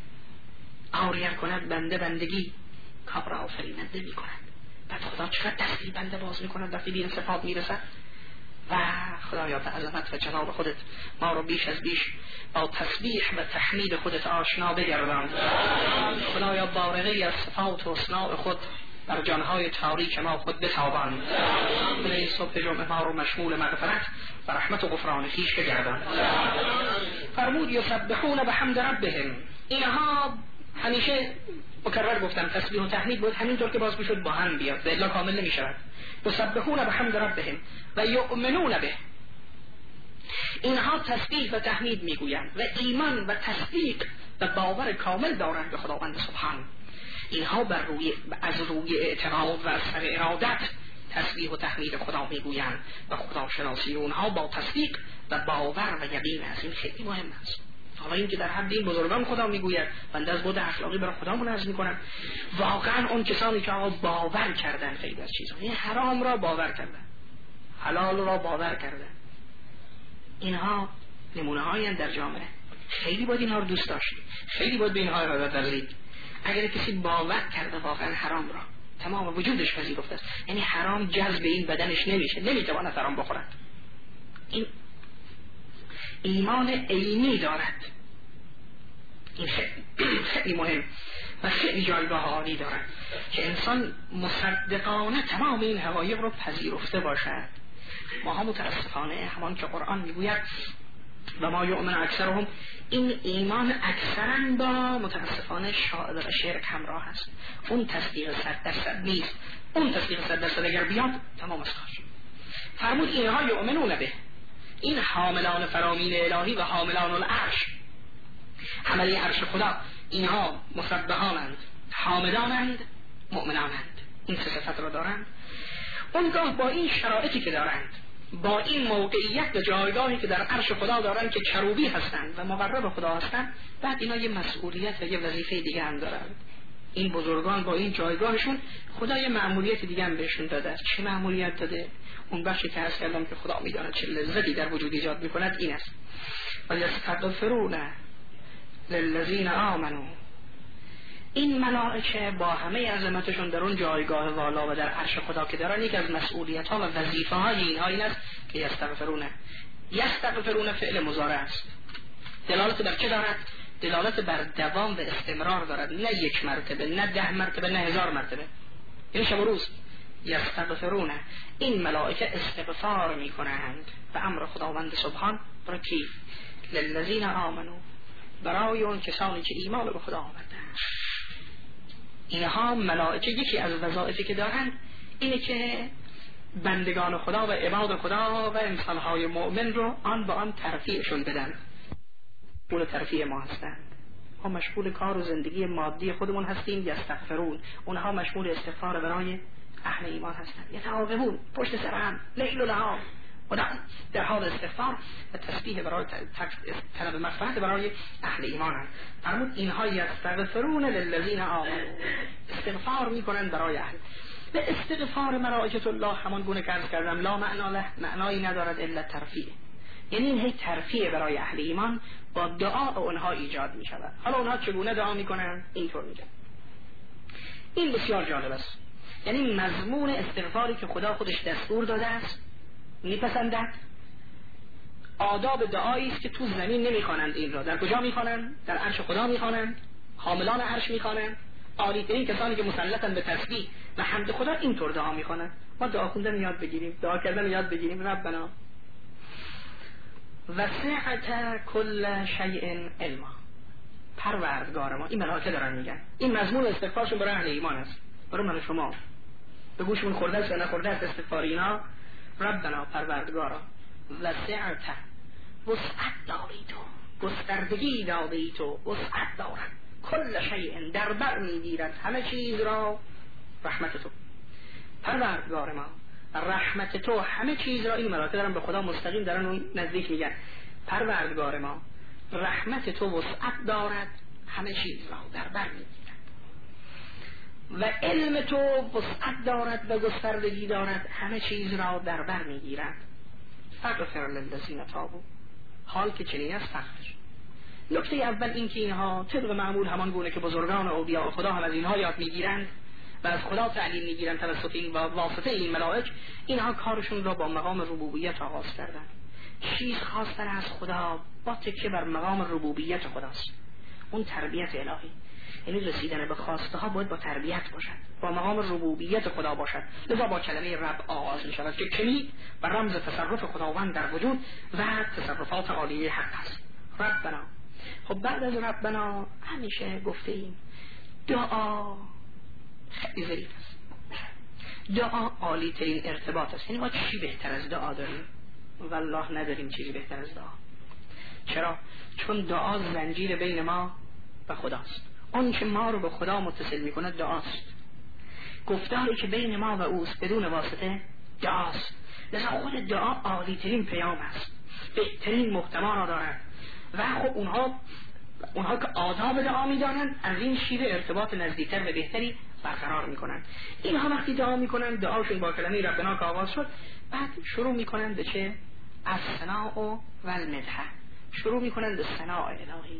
آریر کند بندگی، کار آفریننده میکند. بعد خدا چقدر دستی بنده باز میکند وقتی به این صفات میرسد. و خدایا به عظمت و جلال خودت ما رو بیش از بیش با تسبیح و تحمید خودت آشنا بگردان. خدایا بارقی از صفات و اصناع خود بر جانهای تاریک ما خود بتابان. خدای صبح جمعه ما رو مشمول مغفرت و رحمت و غفران خویش بگردان. فرمود یسبحون بحمد ربهم، اینها همیشه مکرر گفتم تسبیح و تحمید بود همینطور که باز میشد با هم بیاد و الا کامل نمیشود. یسبحون بحمد ربهم و یؤمنون به، اینها تسبیح و تحمید میگویند و ایمان و تصدیق و باور کامل دارند به خداوند سبحان. اینها از روی اعتقاد و از سر ارادت تسبیح و تحمید خدا میگویند و خدا شناسی اونها با تصدیق و باور و یقین است. این خیلی مهم است. حالا این که در حد این بزرگان خدا میگوید بنده از بود اخلاقی برای خدا منعزم میکنم. واقعا اون کسانی که باور کردن خیلی از چیزا، این حرام را باور کردن، حلال را باور کردن، اینها نمونه هایی در جامعه. خیلی باید اینها رو دوست داشت، خیلی باید به اینها ارادت ورزید. اگر کسی باور کرده واقعا حرام را تمام وجودش پذیرفته است، یعنی حرام جذب این بدنش نمیشه، نمیتواند حرام بخورد، این ایمان عینی دارد. این خیلی مهم و خیلی جایگاه عالی دارد که انسان مصدقانه تمام این حقایق رو پذیرفته باشد. ما هم متاسفانه همان که قرآن میگوید و ما یؤمن اکثرهم، این ایمان اکثرا با متاسفانه شرک همراه است. اون تصدیق 100% نیست. اون تصدیق 100% اگر بیاد تمام است. فرمود اینها یؤمنون به، این حاملان فرامین الهی و حاملان العرش، حمله عرش خدا، اینها مسبحانند، حاملانند، مؤمنانند. این سه صفت را دارند. اونگاه با این شرایطی که دارند، با این موقعیت و جایگاهی که در عرش خدا دارند که کروبی هستند و مقرب خدا هستند، بعد اینا یه مسئولیت و یه وظیفه دیگه هم دارند. این بزرگان با این جایگاهشون خدا یه مأموریت دیگه هم بهشون داده. چه مأموریت داده؟ اون بخشی که عرض کردم که خدا میداند چه لذتی در وجود ایجاد میکند این است: وَيَسْتَغْفِرُونَ لِلَّذِينَ آمَنُوا. این ملائکه با همه عظمتشون در اون جایگاه والا و در عرش خدا که دارن، یک از مسئولیت ها و وظیفه های اینها این است که یستغفرون فعل مضارع است. دلالت بر چه دارد؟ دلالت بر دوام و استمرار دارد، نه یک مرتبه، نه 10 مرتبه، نه 1000 مرتبه، یعنی شب و روز. یستغفرون، این ملائکه استغفار میکنند به امر خداوند سبحان. برای کی؟ للذین آمنوا، برای اون کسانی که ایمان به خدا آوردند. اینها ملائکه یکی از وظایفی که دارند اینه که بندگان خدا و عباد خدا و انسانهای مؤمن رو آن با آن ترفیعشون بدن. مشغول ترفیع ما هستند، ما مشغول کار و زندگی مادی خودمون هستیم. یستغفرون، اونها مشغول استغفار برای اهل ایمان هستند. یتعاقبون، پشت سر هم، لیل و نهار و در حال استغفار و تسبیح برای طلب مغفرت برای اهل ایمان. فرمود اینها یستغفرون للذین آمنوا، استغفار میکنن برای اهل. به استغفار ملائکه الله همان گونه که عرض کردم لا معنا له، معنایی ندارد الا ترفیع، یعنی این هی ترفیع برای اهل ایمان با دعا اونها ایجاد می شود. حالا اونها چگونه دعا می کنن؟ اینطور میگن. این بسیار جالب است. یعنی مضمون استغفاری که خدا خودش دستور داده است، میپسندد، آداب دعایی است که تو زمین نمیخوانند. این را در کجا میخوانند؟ در عرش خدا میخوانند. حاملان عرش میخوانند. عالی‌ترین کسانی که مسلطن به تسبیح و حمد خدا اینطور دعا میخوانند. ما دعا خوندن یاد بگیریم، دعا کردن یاد بگیریم. ربنا وسعت کل شیء علما، پروردگار ما. این ملائکه دارن میگن، این مضمون استغفارشون برای اهل ایمان است، برای من و شما. به گوشمون خورده است یا نخورده است استغفار اینا. ربنا، پروردگارا، وسعت، وسعت داری تو، گستردگی داری تو، وسعت دارد، کل شیء، در بر میگیرد همه چیز را، رحمت تو. پروردگار ما، رحمت تو همه چیز را. این ملائکه دارن به خدا مستقیم دارن اون نزدیک میگن پروردگار ما، رحمت تو وسعت دارد همه چیز را، در بر میگیرد. و علم تو وسعت دارد و گستردگی دارد همه چیز را در بر میگیرد. فاغفر للذین تابوا، حال که چنین است فاغفر. نکته اول این که اینها طبق معمول همان گونه که بزرگان اولیاء خدا هم از اینها یاد میگیرند و از خدا تعلیم میگیرند توسط این و واسطه این ملائک، اینها کارشون را با مقام ربوبیت آغاز کردند. چیز خواستن از خدا با تکیه بر مقام ربوبیت خداست، اون تربیت الهی. یعنی رسیدن به خواسته ها باید با تربیت باشد، با مقام ربوبیت خدا باشد. لذا با کلمه رب آغاز می شود که کلید و رمز تصرف خداوند در وجود و تصرفات عالیه حق است. ربنا. خب بعد از ربنا همیشه گفته ایم دعا خیلی ظریف است. دعا عالی ترین ارتباط است. یعنی ما چی بهتر از دعا داریم؟ والله نداریم چیزی بهتر از دعا. چرا؟ چون دعا زنجیر بین ما و خداست. اون که ما رو به خدا متصل میکنه دعاست. گفتاری که بین ما و اوست بدون واسطه دعاست. لذا خود دعا عالی ترین پیام است، بهترین محتوا را دارد. و خب اونها که آداب دعا میدانند از این شیوه ارتباط نزدیکتر و بهتری برقرار میکنند. اینها وقتی دعا میکنند دعاشون با کلمه ربنا که آغاز شد، بعد شروع میکنند به چه؟ از ثناء و المدح. شروع میکنند به ثناء الهی،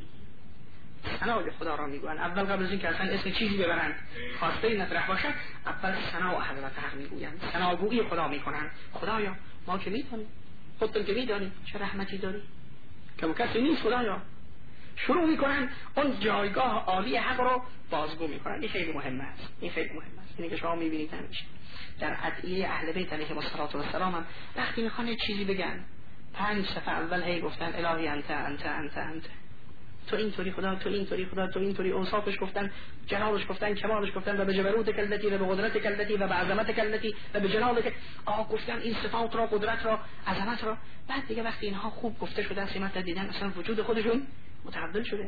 ثناء خدا را میگویند. اول قبل از این که اصلا اسم چیزی ببرند خواسته مطرح باشد، اول ثناء حضرت حق میگویند، ثناگویی خدا میکنند. خدایا ما که میدانیم، خودتون که میدانیم چه رحمتی داری، که کسی نیست خدایا. شروع میکنن اون جایگاه عالی حق رو بازگو میکنن. این خیلی مهم است، این خیلی مهم است. اینه که شما میبینید همیشه در ادعیه اهل بیت علیهم السلام هم وقتی میخوان یه چیزی بگن 5 صفحه اول هی گفتن الهی انت انت انت انت، تو اینطوری خدا، تو اینطوری خدا، تو اینطوری، اوصافش گفتن، جلالش گفتن، کمالش گفتن، و به جبروت کلتی و به قدرت کلتی و به عظمت کلتی و به جلالت گفتن این صفات را، قدرت را، عظمت را. بعد دیگه وقتی اینها خوب گفته شده است، اینا دیدن اصلا وجود خودشون متحول شده.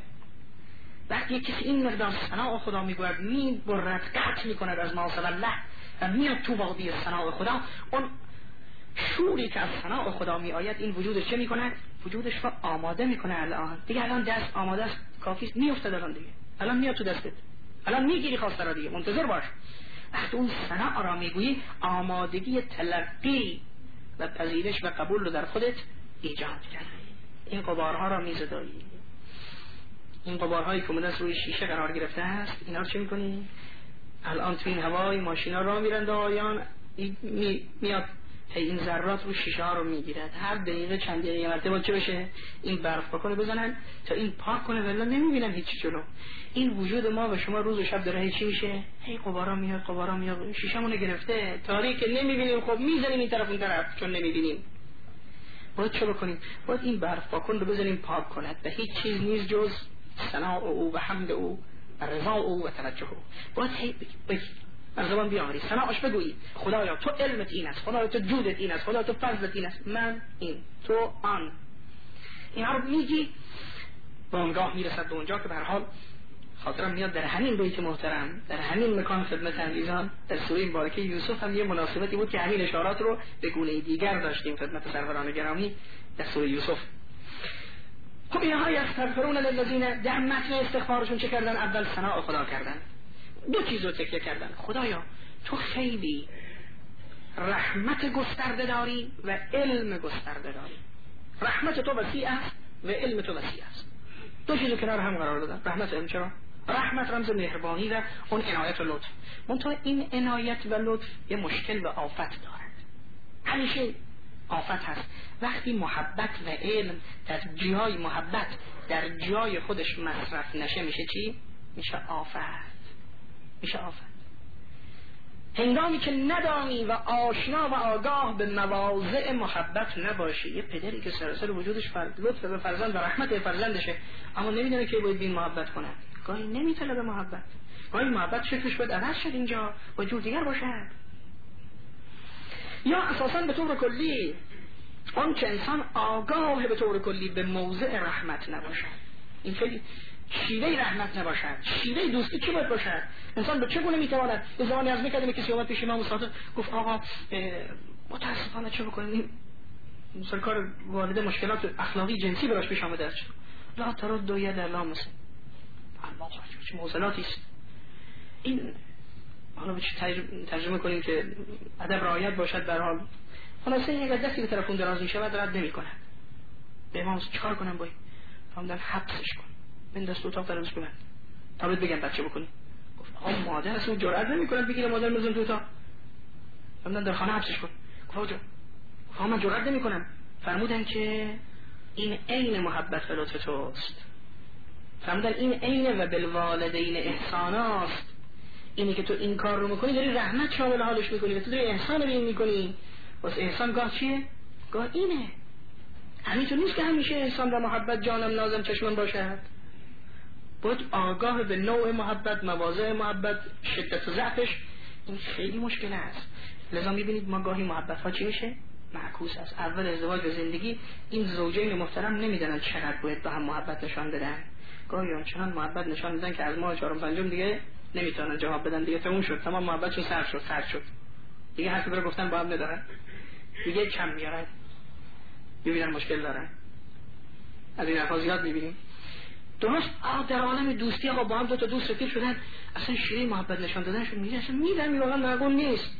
وقتی کسی این مقدار ثنا خدا میگوید، میبرد، قطع میکند از ما الله و میاد تو وادی ثنا خدا، اون شوری که از ثنا خدا میآید این وجودش چه میکنه؟ وجودش رو آماده میکنه. الان دیگه الان دست آماده است، کافی است، میافتاد الان دیگه، الان میاد تو دستت، الان میگیری خواسته را دیگه، منتظر باش. وقتی اون ثنا را میگویی آمادگی تلقی و پذیرش و قبول رو در خودت ایجاد کردی. این غبارها را میزدایی، این غبارهایی که اومده روی شیشه قرار گرفته است، اینا رو چه میکنی؟ الان تو این هوای ماشینا راه میرند آیان میاد این ذرات رو شیشه ها رو میگیرد، هر دقیقه چند دقیقه مرتبه چه بشه این برف بکنه بزنن تا این پاک کنه، ولی نمیبینن هیچ جلو. این وجود ما و شما روز و شب داره چی میشه؟ هی غبارا میاد شیشه‌مون گرفته تاریک، نمیبینیم. خب میزنیم این طرف اون طرف چون نمیبینیم. باید چه بکنیم؟ باید این برف پاکن رو بزنیم پاک کند و هیچ چیز نیست جز ثنا او و حمد او و رضا او و توجه او. باید هی بگی از زبان بیامری، ثناش بگویی خدایا تو علمت این است، خدایا تو جودت این است، خدایا تو فضلت این است، من این، تو آن. اینا رو میگی و اونگاه میرسد به اونجا که به هر حال خاطرم میاد در همین بیت محترم، در همین مکان خدمت عزیزان در سوره مبارکه یوسف هم یه مناسبتی بود که همین اشارات رو به گونه دیگر داشتیم خدمت سروران گرامی در سوره یوسف. خب اینها یستغفرون للذین، در متن استغفارشون چه کردن؟ اول ثنا خدا کردن، دو چیز رو تکیه کردن. خدایا تو خیلی رحمت گسترده داری و علم گسترده داری، رحمت تو وسیع است و علم تو وسیع است. دو چیزو کنار هم قرار دادن، رحمت علم. چرا؟ رحمت رمز مهربانی و اون عنایت و لطف، منتها این عنایت و لطف یه مشکل و آفت دارد. همیشه آفت هست وقتی محبت و علم در جای محبت در جای خودش مصرف نشه، میشه چی؟ میشه آفت. میشه آفت. هنگامی که ندانی و آشنا و آگاه به مواضع محبت نباشی، یه پدری که سراسر وجودش لطف به فرزند و رحمت به فرزندشه اما نمیدونه که باید بین محبت کنه، گاهی نمیطلبه محبت، گاهی محبت شکلش باید عوض شد اینجا و جور دیگر باشد. یا اساساً به طور کلی اون که انسان آگاه به طور کلی به موضع رحمت نباشد، این خیلی شیوه رحمت نباشد، شیوه دوستی چی باید باشد؟ انسان به چگونه میتواند؟ یه زمانی از میکردیم کسی اومد پیش امام صادق گفت آقا متاسفانه چه بکنیم؟ سرکار والده مشکلات اخلاقی جنسی براش پیش آمده است. لا ترد ید لامس. الله چه معضلاتی است. این حالا به چه ترجمه کنیم که ادب رعایت باشد به هر حال. خلاصه این اگه دستی به طرف اون دراز میشه و رد نمیکنه. به امام چیکار کنم باید؟ فرمودن حبسش کن. من دست اتاق درش ببند تا بهت بگم بچه بکنی. گفت آقا مادر اصلا جرئت نمیکنه بگیره مادر میذارم تو اتاق. فرمودن در خانه حبسش کن. گفت آقا من جرئت نمیکنم. فرمودن که این عین محبت و لطف توست. فرمودن این عین و بالوالدین احساناست. اینی که تو این کار رو میکنی داری رحمت شامل حالش میکنی و تو داری احسان به این میکنی. واسه احسان گاه چیه؟ گاه اینه. همینطور نیست که همیشه احسان و محبت جانم نازم چشمم باشد. باید آگاه به نوع محبت، مواضع محبت، شدت و ضعفش. این خیلی مشکل است. لذا میبینید ما گاهی محبت ها چی میشه؟ معکوس است. اول ازدواج و زندگی این زوجین محترم نمیدونن چقدر باید به هم محبت نشان بدن. گاهی آنچنان محبت نشان میدن که از ماه چهارم پنجم دیگه نمیتونن جواب بدن، دیگه تموم شد، تمام محبتشون سر شد دیگه حرفی برای گفتن با هم ندارن، دیگه کم میارن، میبینن مشکل دارن. از این حرفا زیاد میبینیم. درست در عالم دوستی آقا با هم دو تا دوست رفیق شدن اصلا شیوه محبت نشان دادنشون میگه اصلا میدن واقعا معقول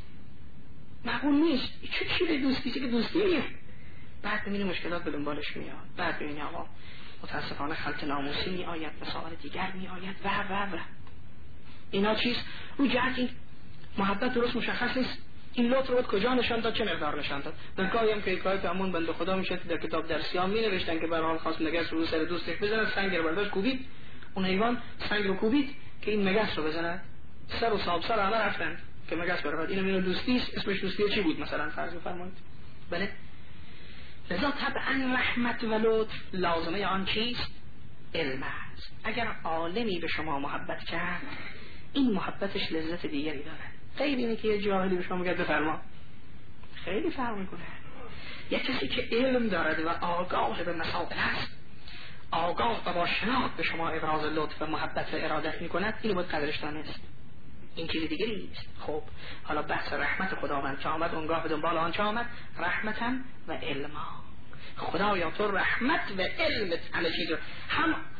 نیست. چه شیوه دوستی که دوستی نیست. بعد ببینید مشکلات به دنبالش میاد. بعد ببینید آقا متاسفانه خلط ناموسی میآید، مسائل دیگر میآید و اینا چیست؟ اون جهت این محبت درست مشخص نیست. این لطف رو کجا نشان داد، چه مقدار نشان داد. در گاهی هم که حکایت همون بنده خدا میشه در کتاب درسیام می نوشتن که به هر حال خواست مگس رو سر دوستش بزنه، سنگ رو برداشت کوبید، اون حیوان سنگ رو کوبید که این مگس رو بزنه، سر و صاحب سر همه رفتن که مگس برود. اینم دوستی است. اسمش دوستی چی بود مثلا فرض بفرمایید؟ بله. لذا طبعا رحمت و لطف لازمه آن چیست؟ علم است. اگر عالمی به شما محبت کرد این محبتش لذت دیگری داره. غیر اینه که یه جاهلی به شما میگه بفرما، خیلی فرق میکنه. یه کسی که علم دارد و آگاه به مسائل است، آگاه و با شناخت به شما ابراز لطف و محبت و ارادت میکند، اینو باید قدرش دانست. این چیز دیگری نیست. خب حالا بحث رحمت خداوند چه آمد؟ اونگاه به دنبال آن چه آمد؟ رحمتن و علما. خدایا تو رحمت و علمت همه چیز رو هم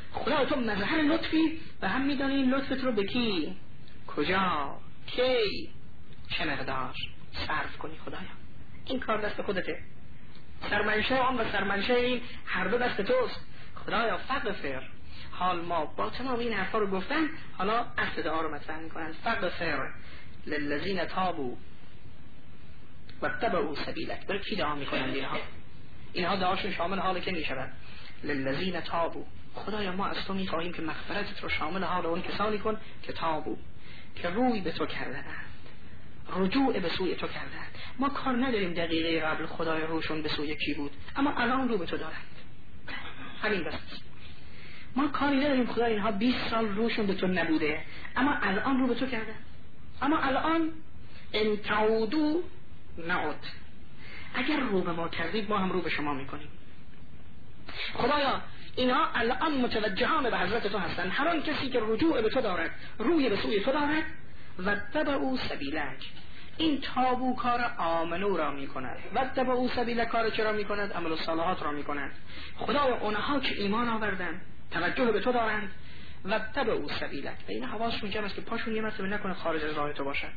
خدا تو مظهر لطفی و هم میدانی این لطفت رو به کی، کجا، کی، چه مقدار صرف کنی. خدایا این کار دست خودته، سرمنشه آن و سرمنشه این هر دو دست توست. خدایا فغفر. حال ما با تمام این حرفا رو گفتن، حالا اصل دعا رو مطرح میکنن. فغفر للذین تابوا واتبعوا سبیلک. برای کی دعا میکنن اینها دعاشون شامل حال که میشود للذین تابوا. خدایا ما از تو میخواهیم که مغفرتت رو شامل حال اون کسانی کن که تابوا، که روی به تو کردند، رجوع به سوی تو کردند. ما کار نداریم دقیقه قبل خدای روشون به سوی کی بود، اما الان رو به تو دارند. همین بس. ما کاری نداریم خدا اینها 20 سال روشون به تو نبوده، اما الان رو به تو کردن. اما الان ان تعودوا نعود. اگر رو به ما کردید ما هم رو به شما میکنیم. خدایا اینها الان متوجهان به حضرت تو هستند. هر آن کسی که رجوع به تو دارد، روی به سوی تو دارد، و تبعوا سبیلک. این تابو کار آمنو را می کند و تبعوا سبیلک کار چرا می کند؟ عمل الصالحات را می کند. خدایا اونها که ایمان آوردن، توجه به تو دارند، و تبعوا سبیلک، و این حواسشون جمع است که پاشون یه مسئله نکنه خارج از راه تو باشد.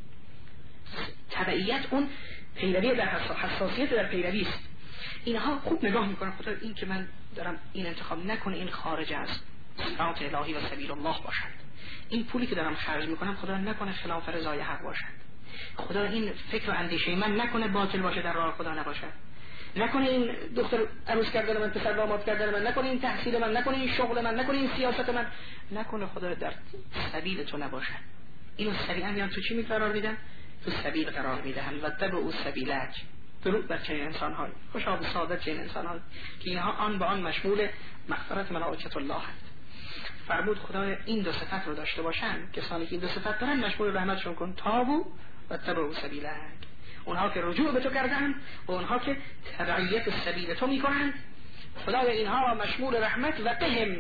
تبعیت اون پیروی در حساسیت در پیروی است. اینها خوب نگاه میکنن خدا این که من دارم این انتخاب نکنه این خارج از صراط الهی و سبیل الله باشد. این پولی که دارم خرج میکنم خدا نکنه خلاف رضای حق باشد. خدا این فکر و اندیشه من نکنه باطل باشه، در راه خدا نباشد. نکنه این دختر عروس کردن من، پسر داماد کردن من، نکنه این تحصیل من، نکنه این شغل من، نکنه این سیاست من، نکنه خدا در سبیل تو نباشد. اینو سریعا میان تو چی قرار میدن؟ تو سبیل قرار میدن. و تبعوا سبیلک. درود بر چنین انسان‌های خوشا به سعادت چنین انسان‌های که اینها آن به آن مشمول مغفرت ملائکه الله هست. فرمود خدای این دو صفت رو داشته باشن، کسانی که این دو صفت دارن مشمول رحمتشون کن. تابوا و تبعوا سبیلک. اونها که رجوع به تو کردن و اونها که تبعیت سبیل تو میکنن، خدای اینها مشمول رحمت و قهم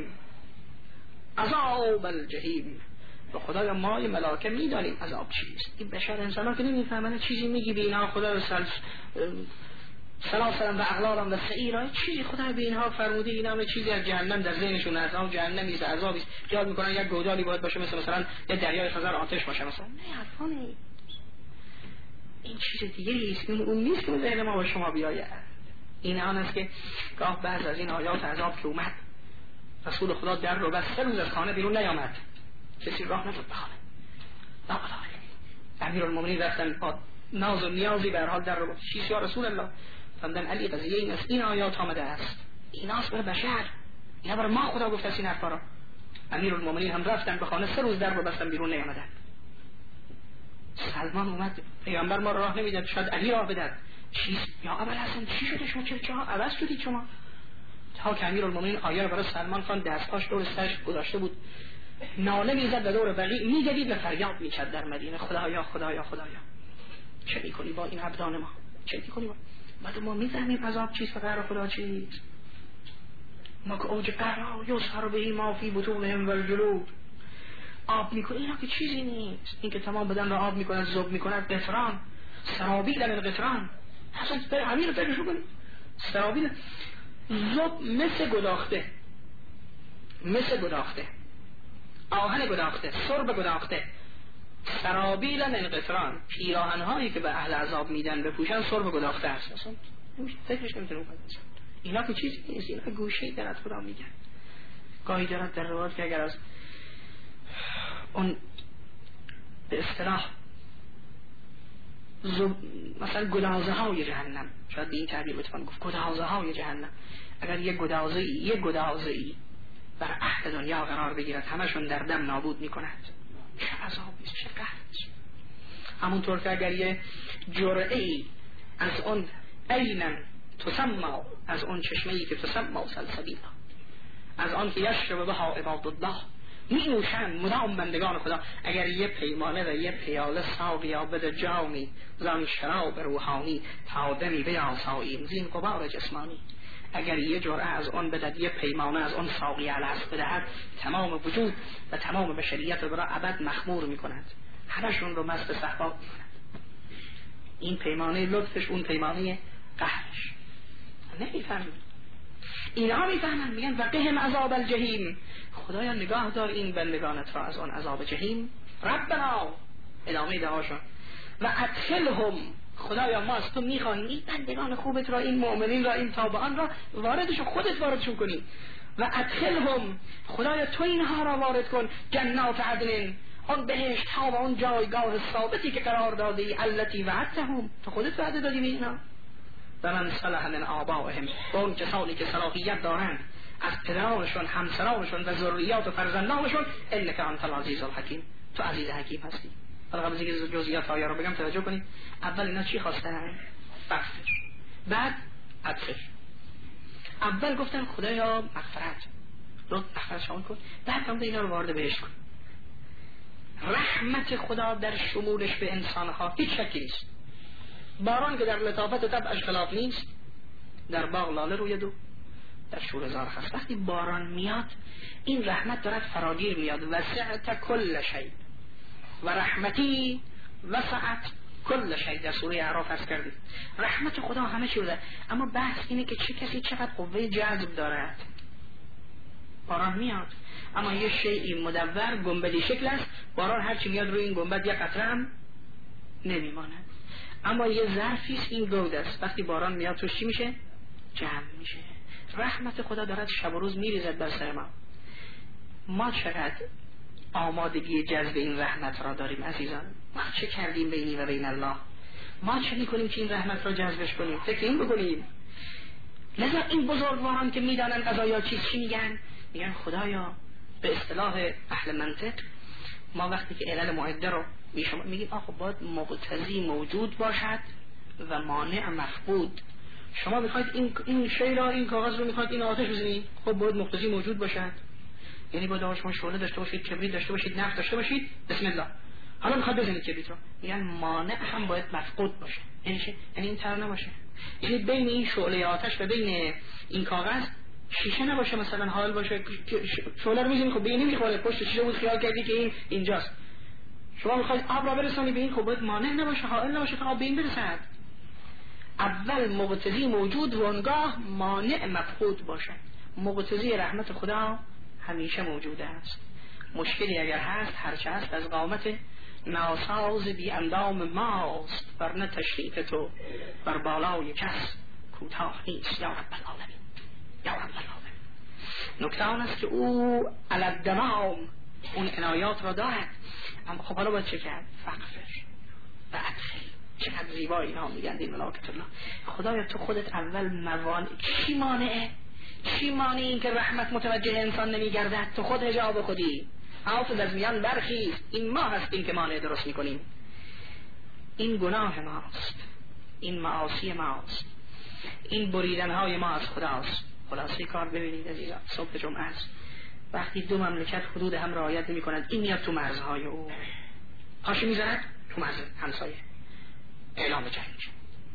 عذاب الجحیم. و خدای ما ملائکه میدانیم عذاب چیست. این بشر انسان ها که نمیفهمن چیزی میگی به اینها خدا سلاسلم و اغلالم و سعیرها چیزی خدا به اینها فرمودی اینا همه چیزی از جهنم در ذهنشون هست. اما جهنمی است، عذابی است. یاد میکنن یک گودالی باید باشه مثلا یه دریای خزر آتش باشه مثلا. نه حرفانه این چیز دیگه است. اون نیست که ذهن ما با شما بیاید. این آن است که گاه بعض از این آیات عذاب که اومد رسول خدا در رو بس 3 روز از خانه بیرون نیامد، کسی راه نشد بخانه. امیرالمومنین رفتن با ناز و نیازی به هر حال در رو چیز یا رسول الله فهمدن علی قضیه این است، این آیات آمده است، این است برای بشر، اینا برای ما خدا گفته است این حرفا را. امیرالمومنین هم رفتن به خانه 3 روز در رو بستن بیرون نیامدن. سلمان اومد پیامبر ما راه نمیداد، شاید علی راه بدهد. چیز یا ابوالحسن چی شده شما چرا عوض شدید شما؟ تا که امیرالمومنین آیه رو برای سلمان خان دستاش دور سرش گذاشته بود، ناله میزد و دور بقیع میگدید و فریاد میکرد در مدینه خدایا خدایا خدایا چه میکنی با این عبدان ما، چه میکنی با بعد ما میفهمیم عذاب چیست و قهر خدا چیست. ما که اوج قهر یسهر به ما فی بطونهم والجلود آب میکنه، اینا که چیزی نیست. این که تمام بدن را آب میکنه ذوب میکنه قطران سرابیل من قطران. اصلا برای همین رو فکرشو کنید. سرابیل ذوب مثل گداخته آهن گداخته، سرب گداخته. سرابیل من قطران، پیراهن‌هایی که به اهل عذاب میدن بپوشن سرب گداخته است. اصلا فکرش نمیتونه کنه. اینا که چیزی نیست، اینا گوشه‌ای در خدا میگن. گاهی دارد در روایت که اگر از اون به اصطلاح مثلا گدازه های جهنم، شاید به این تعبیر بتوان گفت گدازه های جهنم، اگر یک گدازه ای بر عهد دنیا قرار بگیرد همشون در دم نابود میکند، چه عذابی است، چه قحطی. همونطور که اگر یه جرعه‌ای از اون عیناً تسمى، از اون چشمه‌ای که تسمى سلسبیلا، از آن که یشرب بها عباد الله، می نوشند مدام بندگان خدا، اگر یه پیمانه و یه پیاله ساقیا بده جامی زن شراب روحانی تا دمی بیاساییم زین قبار جسمانی، اگر یه جرعه از اون بدهد، یه پیمانه از اون ساقی الست بدهد، تمام وجود و تمام بشریت را ابد مخمور می کند، همشون رو مست صحبا. این پیمانه لطفش، اون پیمانه قهرش. نمیفهمید اینها میفهمن، میگن وقهم عذاب الجحیم، خدایا نگاه دار این بندگانت را از آن عذاب جحیم. ربنا، ادامه دعاشون، و ادخلهم، خدایا ما از تو میخواهیم این بندگان خوبت را، این مؤمنین را، این تابعان را واردشون، خودت واردشون کنی. و ادخلهم، خدایا تو اینها را وارد کن جنات عدن، آن بهشت ها و اون جایگاه ثابتی که قرار دادی، التی وعدتهم، تو خودت وعده دادی به اینا. و من صلح من آبائهم، با اون کسانی که صلاحیت دارند از پدرانشون، همسرانشون و ذریات و فرزندانشون، انک انت العزیز الحکیم، تو عزیز حکیم هستی. حالا قبل از اینکه جزئیات آیه رو بگم توجه کنید. اول اینا چی خواستن؟ بخشش، بعد عطفش. اول گفتن خدایا مغفرت، لطف مغفرت شامل کن، بعد هم اینا رو وارد بهشت کن. رحمت خدا در شمولش به انسانها هیچ شکی نیست. باران که در لطافت و طبعش خلاف نیست، در باغ لاله روید و در شور زار خست. وقتی باران میاد این رحمت دارد فراگیر میاد. وسعت کل شیء و رحمتی وسعت کل شیء، در سوره اعراف عرض کردیم رحمت خدا همه چی رو داره. اما بحث اینه که چه کسی چقدر قوه جذب دارد. باران میاد اما یه شیئی مدور گنبدی شکل است، باران هرچی میاد روی این گنبد یک قطره هم نمیماند. اما یه ظرفی است، این گود است، وقتی باران میاد توش چی میشه؟ جمع میشه. رحمت خدا دارد شب و روز میریزد بر سر ما. ما چقدر آمادگی جذب این رحمت را داریم عزیزان؟ ما چه کردیم بینی و بین الله؟ ما چه میکنیم که این رحمت را جذبش کنیم؟ فکر این بکنیم. لذا این بزرگواران که میدانن قضایا چی میگن، میگن خدایا، به اصطلاح اهل منطق، ما وقتی که علل معده رو میگیم آخه باید مقتضی موجود باشد و مانع مفقود. شما میخواید این شی را، این کاغذ رو میخواید این آتش بزنید، خب باید مقتضی موجود باشد. یعنی باید شما شعله داشته باشید، کبریت داشته باشید، نفت داشته باشید، بسم الله حالا میخواد بزنید کبریت رو، میگن مانع هم باید مفقود باشه. یعنی چه؟ یعنی این تر نباشه، یعنی بین این شعله آتش و بین این کاغذ شیشه نباشه، مثلا حال باشه شعله رو میزنید خب به این نمیخوره، پشت شیشه بود خیال کردی که این اینجاست. شما میخواید آب را برسونی به این، خب باید مانع نباشه، حائل نباشه تا آب به این برسد. اول مقتضی موجود و آنگاه مانع مفقود باشد. مقتضی رحمت خدا همیشه موجود است. مشکلی اگر هست، هرچه هست از قامت ناساز بی اندام ماست، ورنه تشریف تو بر بالای کس کوتاه نیست. یا رب العالمین، یا رب العالمین. نکته آن است که او علی الدوام اون عنایات را دارد. اما خب حالا باید چه کرد؟ فغفر و ادخل. چقدر زیبا اینها میگن این ملائکت الله. خدایا تو خودت اول موانع، چی مانعه؟ چی مانع این که رحمت متوجه انسان نمیگردد؟ تو خود حجاب خودی، حافظ از میان برخیز. این ما هستیم که مانع درست میکنیم. این گناه ماست، این معاصی ماست، این بریدنهای ما از خداست. خلاصه کار ببینید عزیزان، صبح جمعه است، وقتی دو مملکت حدود هم رعایت نمی کنند، این میاد تو مرزهای او، پاشه میزند تو مرز همسایه، اعلام جنگ.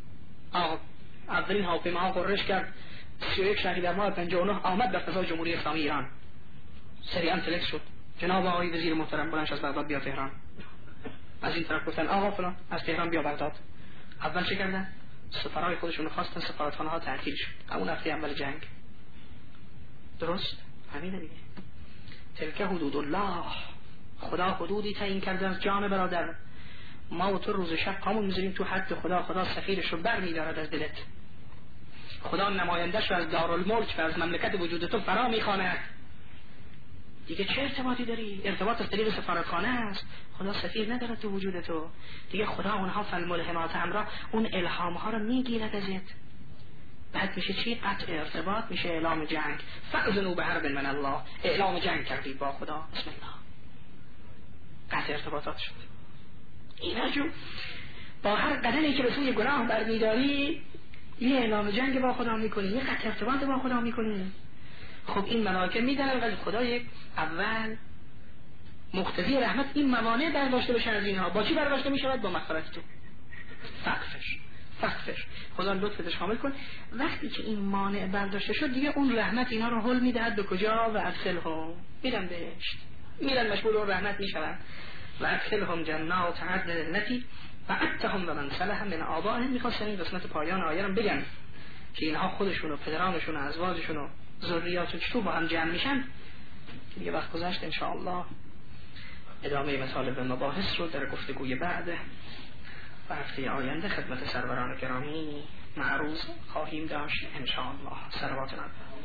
اولین هواپیماها غرش کرد 31 شهری در ماه 59 آمد در فضای جمهوری اسلامی ایران. سریعا تلکس شد، جناب آقای وزیر محترم بلنش از بغداد بیا تهران. از این طرف گفتن آقا فلان از تهران بیا بغداد. اول چه کردن؟ سفرهای خودشون خواستن، سفارتخانه ها تعطیل شد. همون هفته اول جنگ. درست؟ همین دیگه. تلک حدود الله، خدا حدودی تعیین کرده از جان برادر. ما و تو روز شب پامون میذاریم تو حد خدا، خدا سفیرش رو بر میدارد از دلت. خدا نمایندش رو از دارالملک و از مملکت وجود تو فرا میخواند. دیگه چه ارتباطی داری؟ ارتباط از طریق سفارتخانه است. خدا سفیر ندارد تو وجود تو. دیگه خدا اونها فالملهمات امرا، اون الهام ها رو میگیرد ازت. بعد میشه چی؟ قطع ارتباط، میشه اعلام جنگ. فأذنوا بحرب من الله، اعلام جنگ کردید با خدا. بسم الله، قطع ارتباطات شد. اینا جو با هر قدمی که به سوی گناه برمیداری یه اعلام جنگ با خدا میکنی، یه قطع ارتباط با خدا میکنی. خب این ملائکه میدونن ولی خدا یک اول مقتضی رحمت این موانع برداشته بشن از اینها. با چی برداشته میشود؟ با مغفرت تو. فغفر، خدا لطفتش شامل کن. وقتی که این مانع برداشته شد دیگه اون رحمت اینا رو حل میدهد به کجا؟ و ادخلهم، میرن بهشت، میرن مشغول اون رحمت میشن. و ادخلهم جنات عدن التي وعدتهم و من صلح من آبائهم. میخواستن این قسمت پایان آیه رو بگن که اینها خودشون و پدرانشون و ازواجشون و ذریات چطور با هم جمع میشن یه وقت گذشت انشاءالله ادامه مطالب مباحث رو در گفتگوی بعد و هفته آینده خدمت سروران گرامی معروض خواهیم داشت انشاءالله. صلوات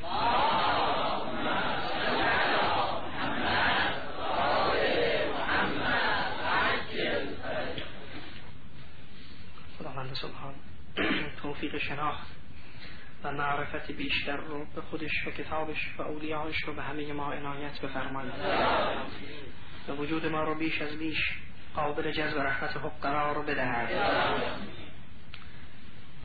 خداوند سبحان توفیق شناخت و معرفت بیشتر رو به خودش و کتابش و اولیاءش رو به همه ما عنایت بفرمایید و وجود ما رو بیش از بیش قابل جذب رحمت حق قرار رو بدهد